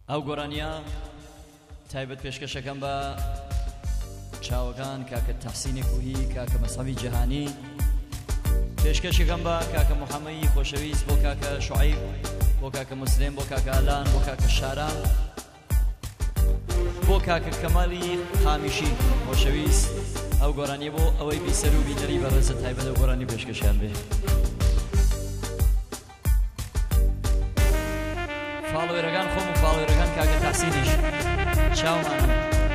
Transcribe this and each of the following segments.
ئەو گۆرانیە تایبەت پێشکەشەکەم بە چاوەکان کاکە تەحسینی کوهی، کاکە مەسەوی جەهانی، پێشکەشەکەم بە کاکە محەممەدی خۆشەویست، بۆ کاکە شوعیب، بۆ کاکە مسلم، بۆ کاکە ئالان، بۆ کاکە شاران، بۆ کاکە کەمالی خامیشی خۆشەویست. ئەو گۆرانیە بۆ ئەوەی بیسەر و بینەری بەڕێزە تایبەت ئەو گۆرانی پێشکەشیان بێ. فاڵۆێرەکان خۆم و فاڵۆێرەکان کاکە تەحسینیش چاومانە.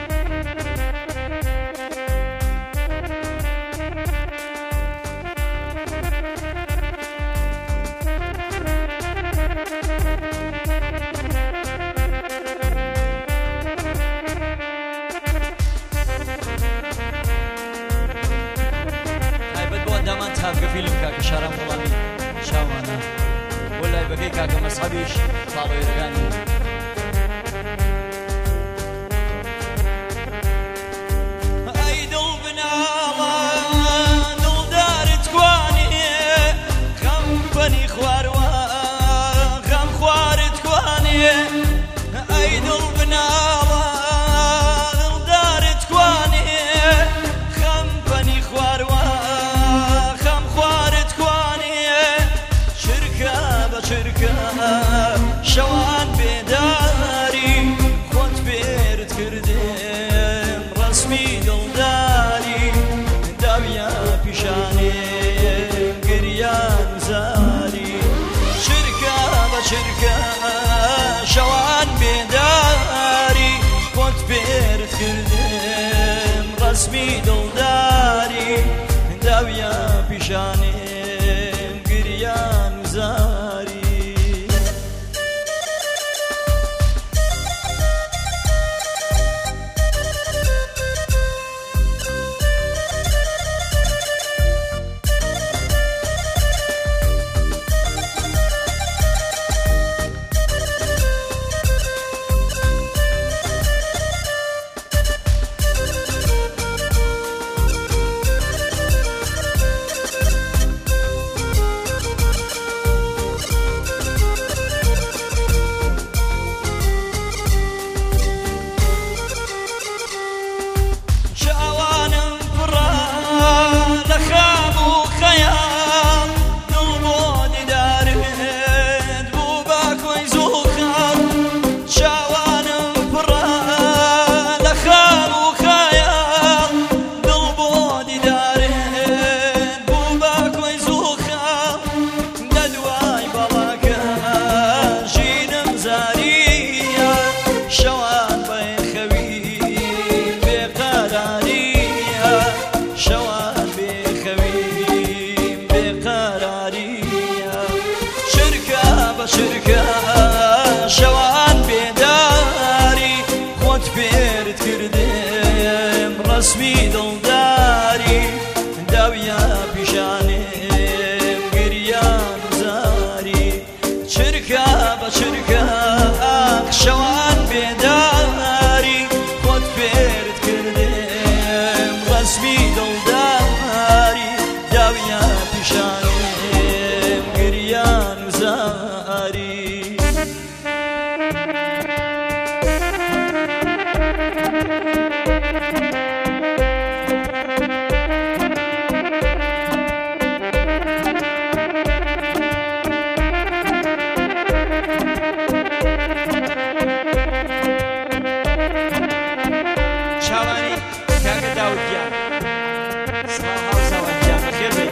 تایبەت بۆ ئەندامان تاکە فیلم کاکە شاران وەڵامی چاومانە، بۆ لای بەگەی کاکە مەسحەبیش فاڵۆێرەکانی. شەوان بێداری خۆت بێرت کردم ڕەسمی دڵداری داویە پیشانێ گریان زاری چرکە بە چرکە شەوان بێداری خۆت بێرت کردم ڕەسمی دڵداری داویە پیشانێ گریان زاری. شەوان بێداری خۆت بێرت کردم ڕەسمی دڵداری داویە پیشانێم گریان زاری چرکە بە چرکە شەوان بێداری خۆت بێرت کردم ڕەسمی دڵداری داویە پیشانێم گریان زاری. چاوانی کاکە داوودیان سڵاو ساوانگیان بەخێر بێ.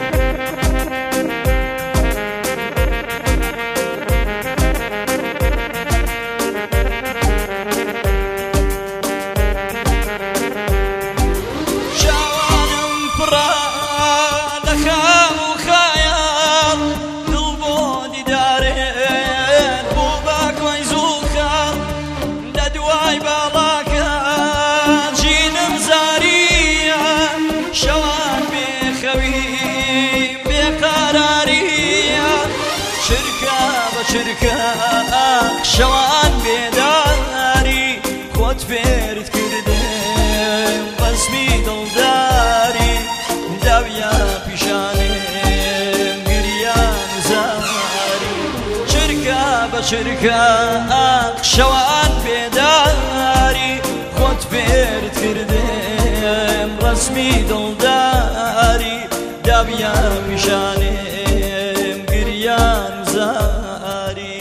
شەوان بێخەوی بێقەراریە چرکە بە چرکە شەوان بێداری خۆت بێرت کردم ڕەسمی دڵداری داویە پیشانێم گریان زاری چرکە بە چرکە شەوان پێداری خۆت فێرت کردم ڕسمی دڵداری دابیا پیشانێم گریان زاری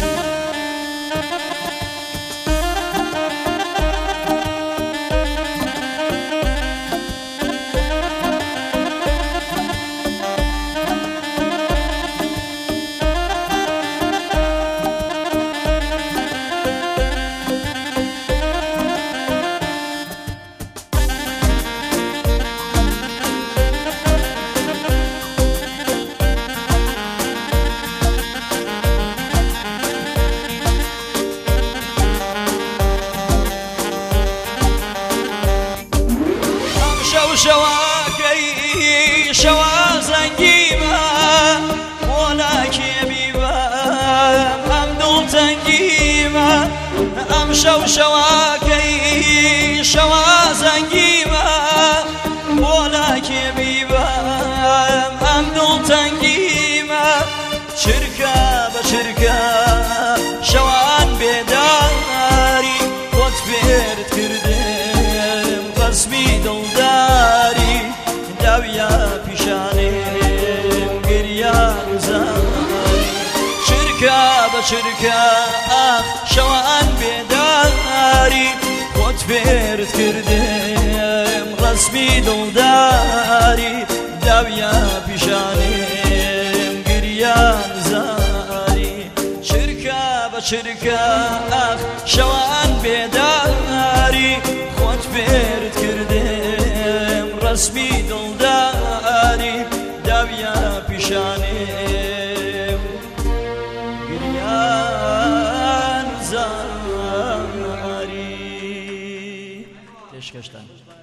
شواكي شوا زنجيبا ولكن بيبا أمدل تنجيبا أم شواكي شوا زنجيبا ولكن بيبا أمدل تنجيبا شركة بشركة شوان بداري وتفيرت كردم قسمي دلداري داويا پیشانێم گریان زاری شرکە بە چرکە شەوان بێداری خۆت فێرت کردم ڕسمی دڵداری داویە پیشانێم گریان زاری شرکە بە چرکە شەوان بێداری خۆت فێرت کردم ڕسمی دڵداری داویە پیشانێم گریان زاری پێشکەشتان